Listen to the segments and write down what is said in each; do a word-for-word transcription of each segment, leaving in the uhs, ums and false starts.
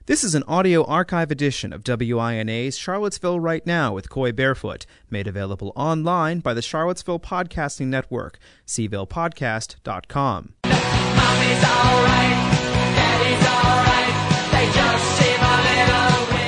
This is an audio archive edition of W I N A's Charlottesville Right Now with Coy Barefoot, made available online by the Charlottesville Podcasting Network, c ville podcast dot com. Mommy's all right, Daddy's all right, they just seem a little weird.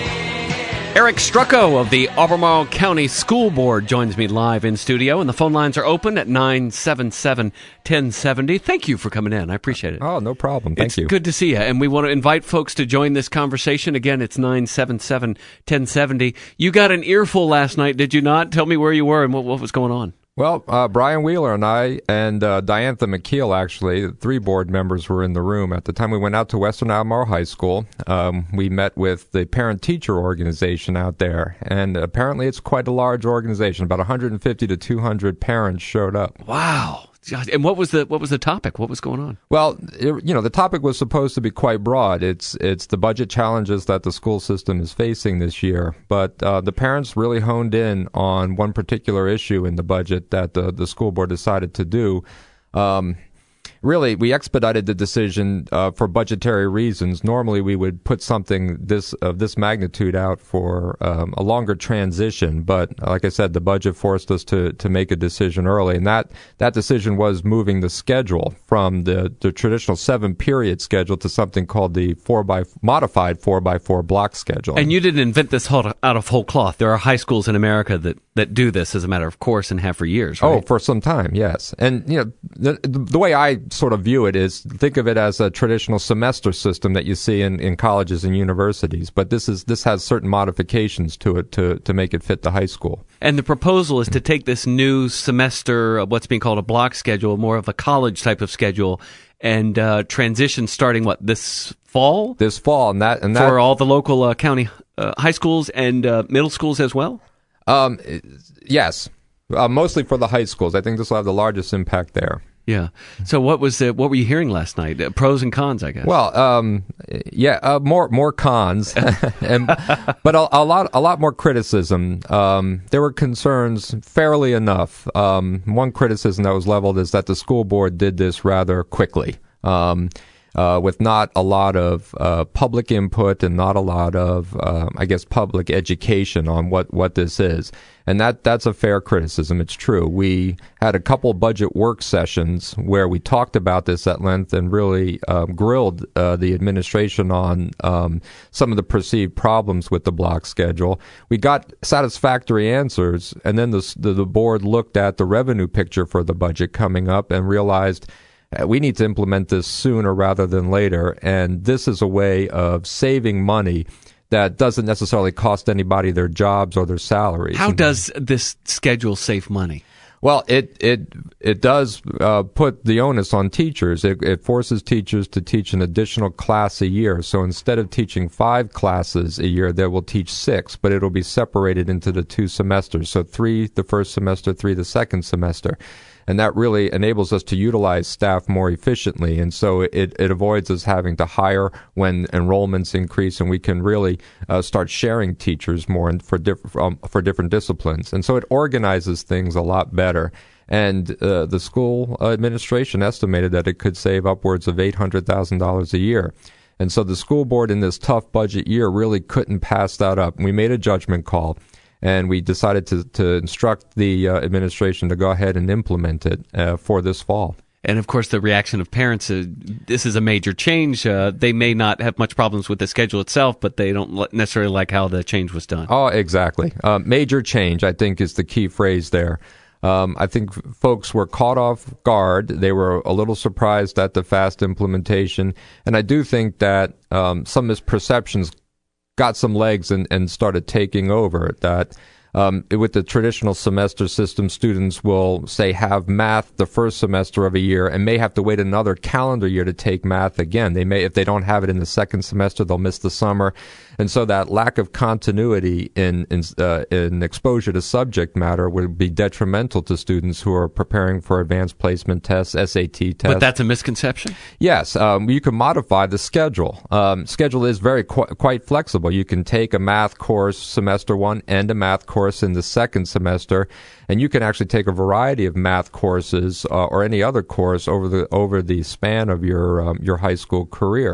Eric Strucco of the Albemarle County School Board joins me live in studio, and the phone lines are open at nine seven seven, one oh seven oh. Thank you for coming in. I appreciate it. Oh, no problem. Thank it's you. It's good to see you, and we want to invite folks to join this conversation. Again, it's nine seven seven, one oh seven oh. You got an earful last night, did you not? Tell me where you were and what, what was going on. Well, uh, Brian Wheeler and I and uh, Diantha McKeel, actually, three board members were in the room. At the time we went out to Western Albemarle High School, um, we met with the parent-teacher organization out there, and apparently it's quite a large organization. About one hundred fifty to two hundred parents showed up. Wow. And what was the what was the topic? What was going on? Well, it, you know, the topic was supposed to be quite broad. It's it's the budget challenges that the school system is facing this year. But uh, the parents really honed in on one particular issue in the budget that the, the school board decided to do. Um, really, we expedited the decision uh, for budgetary reasons. Normally, we would put something this of this magnitude out for um, a longer transition. But like I said, the budget forced us to to make a decision early, and that that decision was moving the schedule from the, the traditional seven period schedule to something called the four by modified four by four block schedule. And you didn't invent this whole, out of whole cloth. There are high schools in America that, that do this as a matter of course and have for years, right? Oh, for some time, yes. And you know, the, the way I sort of view it is, think of it as a traditional semester system that you see in, in colleges and universities. But this is this has certain modifications to it to, to make it fit the high school. And the proposal is to take this new semester, uh, what's being called a block schedule, more of a college type of schedule, and uh, transition starting, what, this fall? This fall, and that and that for all the local uh, county uh, high schools and uh, middle schools as well? Um, yes, uh, mostly for the high schools. I think this will have the largest impact there. Yeah. So what was the, what were you hearing last night? Uh, pros and cons, I guess. Well, um, yeah, uh, more more cons, and, but a, a lot a lot more criticism. Um, there were concerns, fairly enough. Um, one criticism that was leveled is that the school board did this rather quickly. Um, Uh, with not a lot of uh, public input and not a lot of, um, I guess, public education on what, what this is. And that that's a fair criticism. It's true. We had a couple budget work sessions where we talked about this at length and really um, grilled uh, the administration on um, some of the perceived problems with the block schedule. We got satisfactory answers, and then the, the, the board looked at the revenue picture for the budget coming up and realized we need to implement this sooner rather than later, and this is a way of saving money that doesn't necessarily cost anybody their jobs or their salaries. How does this schedule save money? Well, it it it does uh, put the onus on teachers. It, it forces teachers to teach an additional class a year. So instead of teaching five classes a year, they will teach six, but it'll be separated into the two semesters. So three the first semester, three the second semester. And that really enables us to utilize staff more efficiently. And so it, it avoids us having to hire when enrollments increase, and we can really uh, start sharing teachers more for, diff- um, for different disciplines. And so it organizes things a lot better. And uh, the school administration estimated that it could save upwards of eight hundred thousand dollars a year. And so the school board in this tough budget year really couldn't pass that up. We made a judgment call. And we decided to, to instruct the uh, administration to go ahead and implement it uh, for this fall. And, of course, the reaction of parents, uh, this is a major change. Uh, they may not have much problems with the schedule itself, but they don't necessarily like how the change was done. Oh, exactly. Uh, major change, I think, is the key phrase there. Um, I think folks were caught off guard. They were a little surprised at the fast implementation. And I do think that um, some misperceptions got some legs and, and started taking over. That um, with the traditional semester system, students will, say, have math the first semester of a year and may have to wait another calendar year to take math again. They may, if they don't have it in the second semester, they'll miss the summer. And so that lack of continuity in in, uh, in exposure to subject matter would be detrimental to students who are preparing for advanced placement tests, S A T tests. But that's a misconception? Yes. Um, you can modify the schedule. Um, schedule is very qu- quite flexible. You can take a math course semester one and a math course in the second semester, and you can actually take a variety of math courses uh, or any other course over the over the span of your um, your high school career.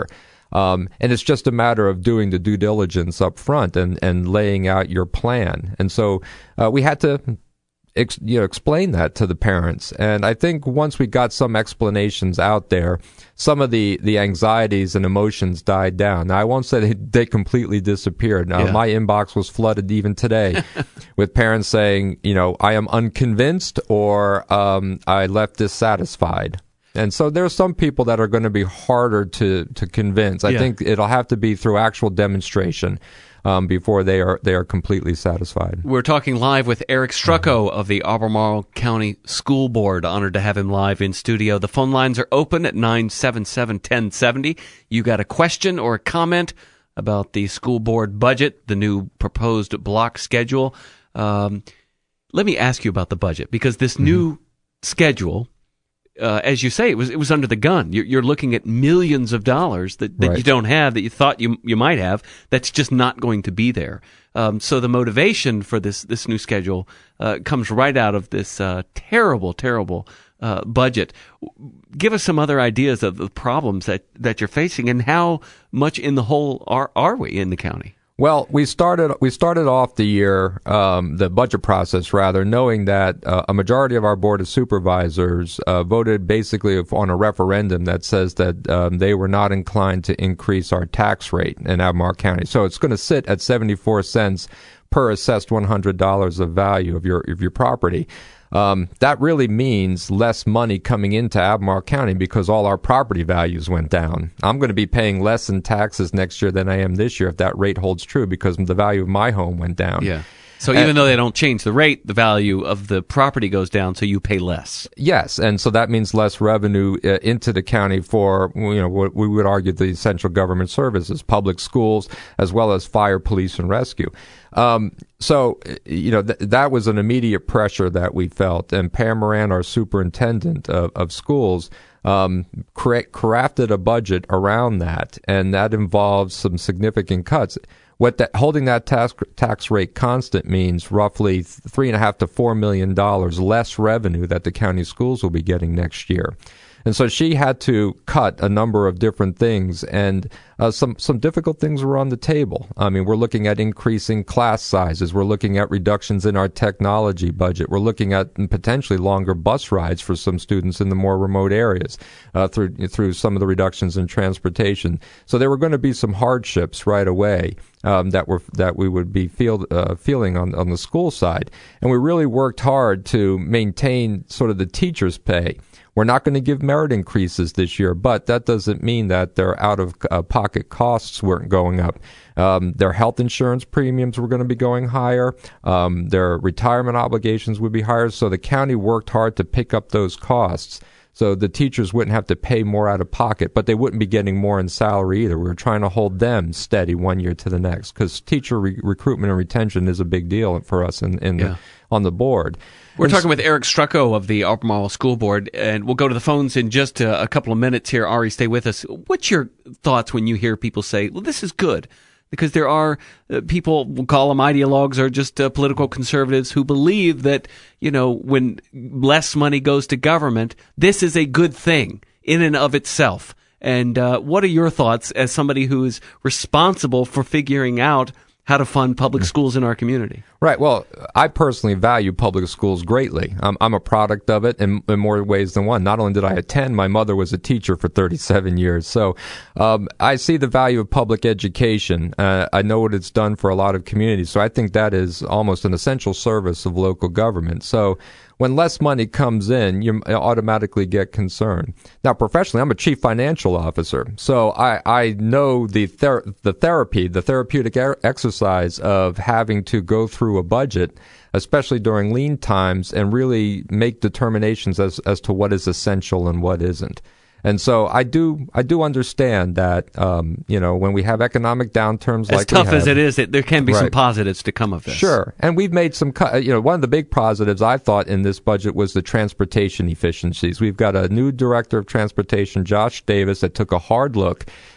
Um, and it's just a matter of doing the due diligence up front and, and laying out your plan. And so uh, we had to ex- you know, explain that to the parents. And I think once we got some explanations out there, some of the, the anxieties and emotions died down. Now, I won't say they, they completely disappeared. Now, Yeah. my inbox was flooded even today with parents saying, you know, I am unconvinced or um, I left dissatisfied. And so there are some people that are going to be harder to, to convince. I Yeah. think it'll have to be through actual demonstration um, before they are they are completely satisfied. We're talking live with Eric Strucco of the Albemarle County School Board. Honored to have him live in studio. The phone lines are open at nine seven seven, one oh seven oh. You got a question or a comment about the school board budget, the new proposed block schedule? Um, let me ask you about the budget, because this mm-hmm. new schedule, Uh, as you say, it was it was under the gun. You're, you're looking at millions of dollars that, that Right. you don't have, that you thought you you might have. That's just not going to be there. Um, so the motivation for this this new schedule uh, comes right out of this uh, terrible, terrible uh, budget. Give us some other ideas of the problems that, that you're facing, and how much in the hole are are we in the county? Well, we started we started off the year, um, the budget process rather, knowing that uh, a majority of our board of supervisors uh, voted basically on a referendum that says that um, they were not inclined to increase our tax rate in Albemarle County. So it's going to sit at seventy-four cents per assessed one hundred dollars of value of your of your property. Um, that really means less money coming into Albemarle County because all our property values went down. I'm going to be paying less in taxes next year than I am this year if that rate holds true, because the value of my home went down. Yeah. So even though they don't change the rate, the value of the property goes down, so you pay less. Yes, and so that means less revenue uh, into the county for, you know, what we would argue the essential government services, public schools, as well as fire, police, and rescue. Um, so, you know, th- that was an immediate pressure that we felt. And Pam Moran, our superintendent of, of schools, um, cra- crafted a budget around that, and that involves some significant cuts. What that, holding that tax tax rate constant means roughly three and a half to four million dollars less revenue that the county schools will be getting next year. And so she had to cut a number of different things, and uh, some some difficult things were on the table. I mean, we're looking at increasing class sizes. We're looking at reductions in our technology budget. We're looking at potentially longer bus rides for some students in the more remote areas uh, through through some of the reductions in transportation. So there were going to be some hardships right away um, that were that we would be feel, uh, feeling on on the school side, and we really worked hard to maintain sort of the teachers' pay. We're not going to give merit increases this year, but that doesn't mean that their out-of-pocket costs weren't going up. Um, their health insurance premiums were going to be going higher. Um, their retirement obligations would be higher. So the county worked hard to pick up those costs, so the teachers wouldn't have to pay more out of pocket, but they wouldn't be getting more in salary either. We were trying to hold them steady one year to the next, because teacher re- recruitment and retention is a big deal for us in, in Yeah. the, on the board. We're And talking with Eric Strucco of the Albemarle School Board, and we'll go to the phones in just a, a couple of minutes here. Ari, stay with us. What's your thoughts when you hear people say, well, this is good? Because there are uh, people, we'll call them ideologues or just uh, political conservatives, who believe that, you know, when less money goes to government, this is a good thing in and of itself. And uh, what are your thoughts as somebody who is responsible for figuring out how to fund public schools in our community? Right. Well, I personally value public schools greatly. I'm, I'm a product of it in, in more ways than one. Not only did I attend, my mother was a teacher for thirty-seven years. So um, I see the value of public education. Uh, I know what it's done for a lot of communities. So I think that is almost an essential service of local government. So when less money comes in, you automatically get concerned. Now, professionally, I'm a chief financial officer, so I, I know the ther- the therapy, the therapeutic er- exercise of having to go through a budget, especially during lean times, and really make determinations as as to what is essential and what isn't. And so I do I do understand that, um, you know, when we have economic downturns As like tough we have, as it is, it, there can be some Right. positives to come of this. Sure. And we've made some, cu- you know, one of the big positives I thought in this budget was the transportation efficiencies. We've got a new director of transportation, Josh Davis, that took a hard look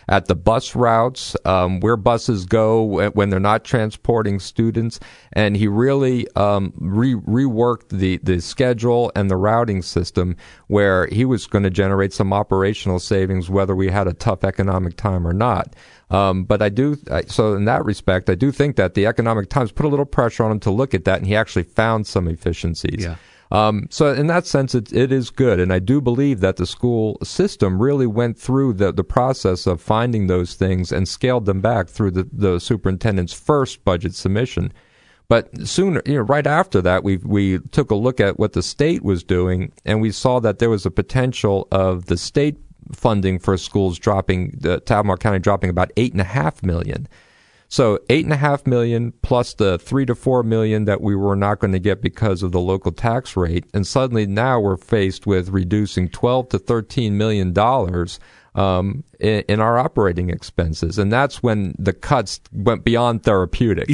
at the bus routes, um, where buses go when they're not transporting students, and he really um, re- reworked the, the schedule and the routing system where he was going to generate some operational savings whether we had a tough economic time or not. Um, but I do, so in that respect, I do think that the Economic Times put a little pressure on him to look at that, and he actually found some efficiencies. Yeah. Um, so in that sense, it, it is good. And I do believe that the school system really went through the, the process of finding those things and scaled them back through the, the superintendent's first budget submission. But soon, you know, right after that, we we took a look at what the state was doing, and we saw that there was a potential of the state funding for schools dropping, the Albemarle County dropping about eight and a half million. So eight and a half million plus the three to four million that we were not going to get because of the local tax rate, and suddenly now we're faced with reducing twelve to thirteen million dollars um, in, in our operating expenses, and that's when the cuts went beyond therapeutic.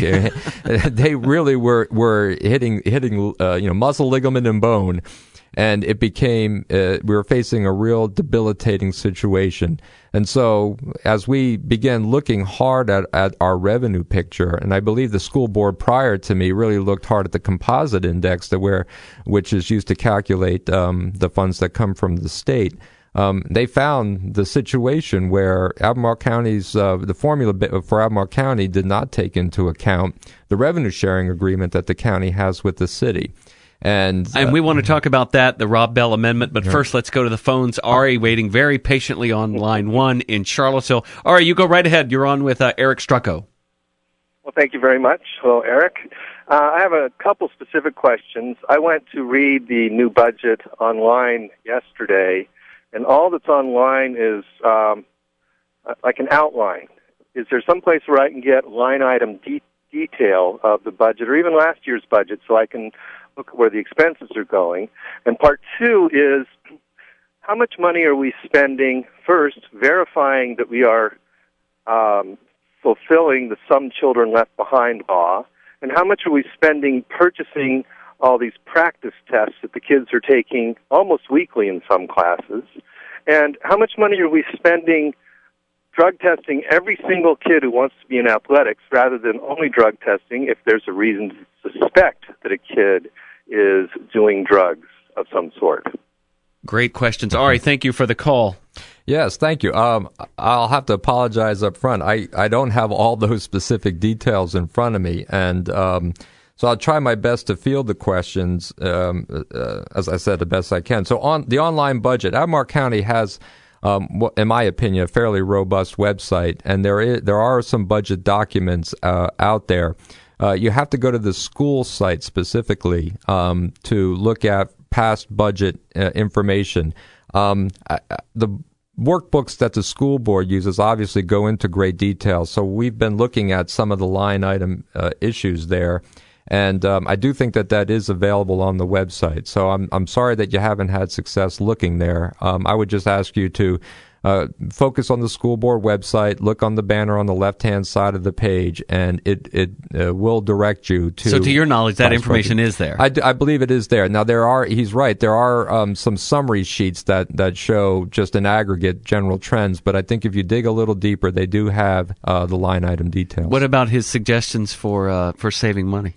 They really were were hitting hitting uh, you know muscle, ligament, and bone. And it became, uh, we were facing a real debilitating situation. And so as we began looking hard at, at our revenue picture, and I believe the school board prior to me really looked hard at the composite index that where, which is used to calculate um, the funds that come from the state, um, they found the situation where Albemarle County's, uh, the formula for Albemarle County did not take into account the revenue sharing agreement that the county has with the city. And, uh, and we want to talk about that, the Rob Bell Amendment, but yeah. first let's go to the phones. Ari waiting very patiently on line one in Charlottesville. Ari, you go right ahead. You're on with uh, Eric Strucko. Well, thank you very much. Hello, Eric. Uh, I have a couple specific questions. I went to read the new budget online yesterday, and all that's online is um, like an outline. Is there some place where I can get line item de- detail of the budget, or even last year's budget, so I can look at where the expenses are going? And part two is, how much money are we spending, first, verifying that we are um, fulfilling the Some Children Left Behind law, and how much are we spending purchasing all these practice tests that the kids are taking almost weekly in some classes, and how much money are we spending drug testing every single kid who wants to be in athletics rather than only drug testing if there's a reason to suspect that a kid is doing drugs of some sort? Great questions. Ari, thank you for the call. Yes, thank you. Um, I'll have to apologize up front. I, I don't have all those specific details in front of me, and um, so I'll try my best to field the questions, um, uh, as I said, the best I can. So on the online budget, Albemarle County has, Um, in my opinion, a fairly robust website, and there is, there are some budget documents uh, out there. Uh, you have to go to the school site specifically um, to look at past budget uh, information. Um, I, the workbooks that the school board uses obviously go into great detail, so we've been looking at some of the line item uh, issues there. And um, I do think that that is available on the website. So I'm I'm sorry that you haven't had success looking there. Um, I would just ask you to uh, focus on the school board website, look on the banner on the left-hand side of the page, and it it uh, will direct you to. So to your knowledge, that information is there? I, I believe it is there. Now, there are, he's right, there are um, some summary sheets that, that show just an aggregate general trends, but I think if you dig a little deeper, they do have uh, the line item details. What about his suggestions for uh, for saving money?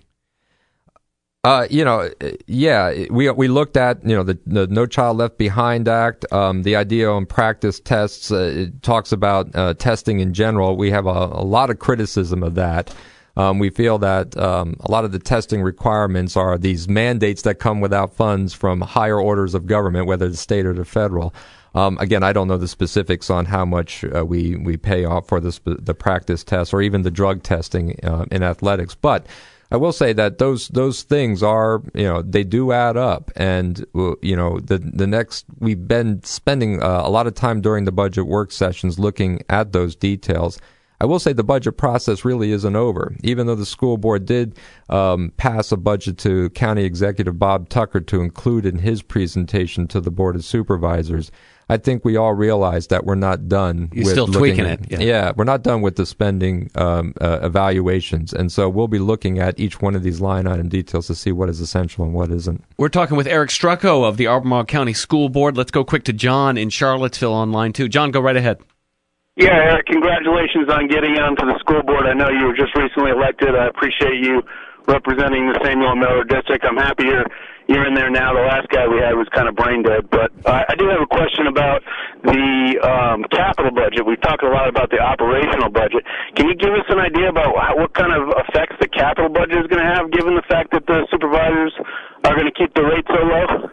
Uh, you know, yeah, we we looked at, you know, the, the No Child Left Behind Act, um, the idea on practice tests. Uh, it talks about uh, testing in general. We have a, a lot of criticism of that. Um, we feel that um, a lot of the testing requirements are these mandates that come without funds from higher orders of government, whether the state or the federal. Um, again, I don't know the specifics on how much uh, we, we pay off for the, the practice tests or even the drug testing uh, in athletics, but I will say that those those things are, you know, they do add up, and you know, the the next we've been spending uh, a lot of time during the budget work sessions looking at those details. I will say the budget process really isn't over, even though the school board did um, pass a budget to County Executive Bob Tucker to include in his presentation to the Board of Supervisors. I think we all realize that we're not done. You're with still tweaking at, it. Yeah. yeah, we're not done with the spending um, uh, evaluations. And so we'll be looking at each one of these line item details to see what is essential and what isn't. We're talking with Eric Strucko of the Albemarle County School Board. Let's go quick to John in Charlottesville on line two. John, go right ahead. Yeah, Eric, congratulations on getting onto the school board. I know you were just recently elected. I appreciate you representing the Samuel Miller District. I'm happy you're, you're in there now. The last guy we had was kind of brain dead. But uh, I do have a question about the um, capital budget. We've talked a lot about the operational budget. Can you give us an idea about how, what kind of effects the capital budget is going to have, given the fact that the supervisors are going to keep the rate so low?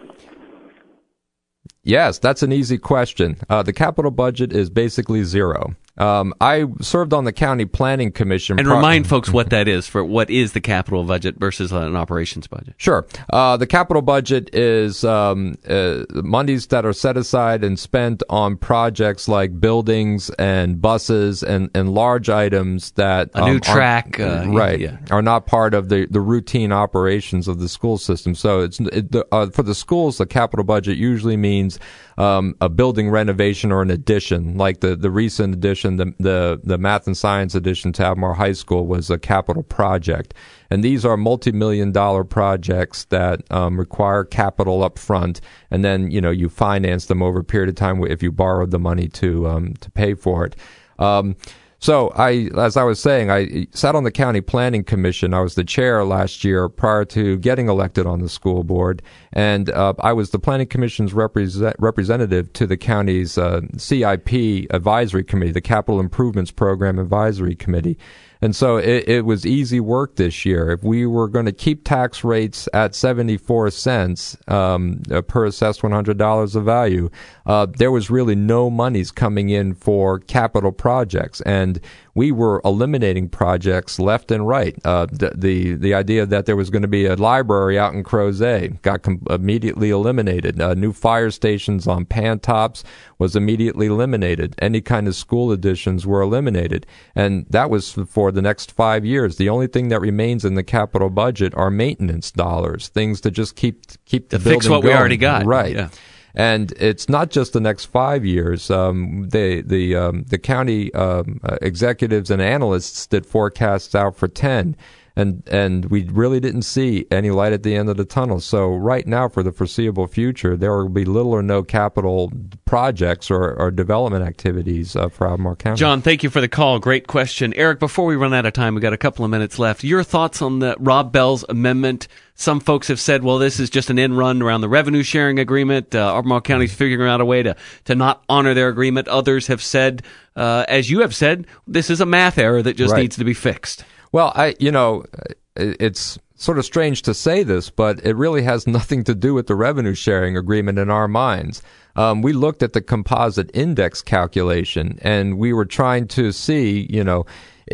Yes, that's an easy question. Uh, the capital budget is basically zero. Um, I served on the county planning commission. And pro- remind folks what that is, for what is the capital budget versus an operations budget. Sure. Uh, the capital budget is um, uh, monies that are set aside and spent on projects like buildings and buses and, and large items that a new um, track, are, uh, right, yeah. are not part of the, the routine operations of the school system. So it's it, the, uh, for the schools, the capital budget usually means um, a building renovation or an addition, like the, the recent addition. The, the the math and science addition to Albemarle High School was a capital project. And these are multi-million dollar projects that um, require capital up front, and then, you know, you finance them over a period of time if you borrowed the money to um, to pay for it. Um, so I, as I was saying, I sat on the county planning commission. I was the chair last year prior to getting elected on the school board, and uh, I was the planning commission's represent, representative to the county's uh, C I P advisory committee, the Capital Improvements Program advisory committee. And so it, it was easy work this year. If we were going to keep tax rates at seventy-four cents um, per assessed one hundred dollars of value, uh, there was really no monies coming in for capital projects. And we were eliminating projects left and right. Uh, the, the the idea that there was going to be a library out in Crozet got com- immediately eliminated. Uh, new fire stations on Pantops was immediately eliminated. Any kind of school additions were eliminated. And that was for the next five years. The only thing that remains in the capital budget are maintenance dollars, things to just keep keep the to building fix what going. we already got. Right. Yeah. And it's not just the next five years. Um, the the um, the county um, uh, executives and analysts did forecasts out for ten, and and we really didn't see any light at the end of the tunnel. So right now, for the foreseeable future, there will be little or no capital projects or, or development activities uh, for Albemarle County. John, thank you for the call. Great question. Eric, before we run out of time, we've got a couple of minutes left. Your thoughts on the Rob Bell's amendment? Some folks have said, well, this is just an end run around the revenue sharing agreement. Uh, Albemarle County's figuring out a way to, to not honor their agreement. Others have said, uh, as you have said, this is a math error that just Right. needs to be fixed. Well, I, you know, it's sort of strange to say this, but it really has nothing to do with the revenue sharing agreement in our minds. Um, we looked at the composite index calculation, and we were trying to see, you know,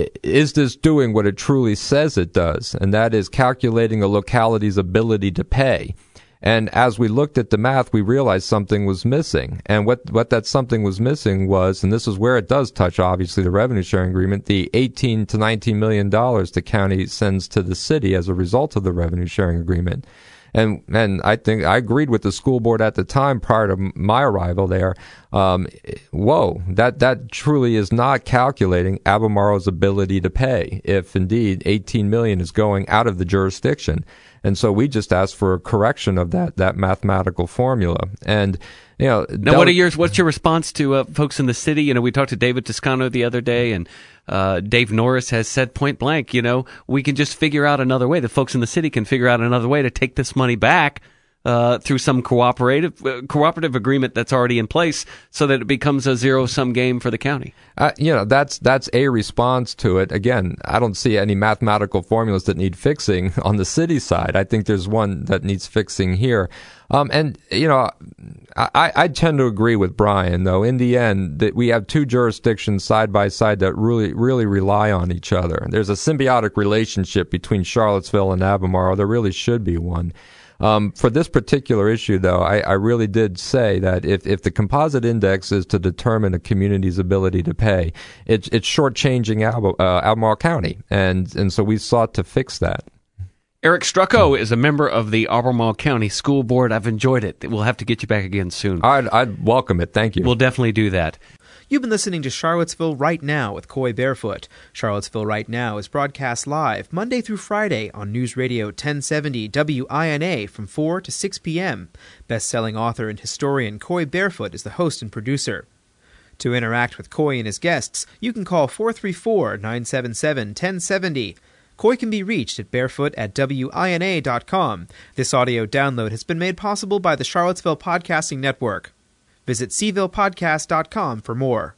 is this doing what it truly says it does? And that is calculating a locality's ability to pay. And as we looked at the math, we realized something was missing. And what, what that something was missing was, and this is where it does touch, obviously, the revenue sharing agreement, the eighteen to nineteen million dollars the county sends to the city as a result of the revenue sharing agreement. And and I think I agreed with the school board at the time prior to my arrival there. Um, whoa, that that truly is not calculating Albemarle's ability to pay, if indeed eighteen million dollars is going out of the jurisdiction. And so we just asked for a correction of that that mathematical formula. And you know, now, what are yours? What's your response to uh, folks in the city? You know, we talked to David Toscano the other day, and uh, Dave Norris has said point blank, you know, we can just figure out another way. The folks in the city can figure out another way to take this money back uh, through some cooperative uh, cooperative agreement that's already in place, so that it becomes a zero sum game for the county. Uh, you know, that's that's a response to it. Again, I don't see any mathematical formulas that need fixing on the city side. I think there's one that needs fixing here. Um, and, you know, I, I tend to agree with Brian, though, in the end, that we have two jurisdictions side by side that really, really rely on each other. There's a symbiotic relationship between Charlottesville and Albemarle. There really should be one. Um, for this particular issue, though, I, I really did say that if, if the composite index is to determine a community's ability to pay, it's, it's shortchanging Albe, uh, Albemarle County. And, and so we sought to fix that. Eric Strucko is a member of the Albemarle County School Board. I've enjoyed it. We'll have to get you back again soon. I'd, I'd welcome it. Thank you. We'll definitely do that. You've been listening to Charlottesville Right Now with Coy Barefoot. Charlottesville Right Now is broadcast live Monday through Friday on News Radio ten seventy W I N A from four to six p.m. Best-selling author and historian Coy Barefoot is the host and producer. To interact with Coy and his guests, you can call four three four, nine seven seven, one zero seven zero. Coy can be reached at barefoot at W I N A dot com. This audio download has been made possible by the Charlottesville Podcasting Network. Visit seville podcast dot com for more.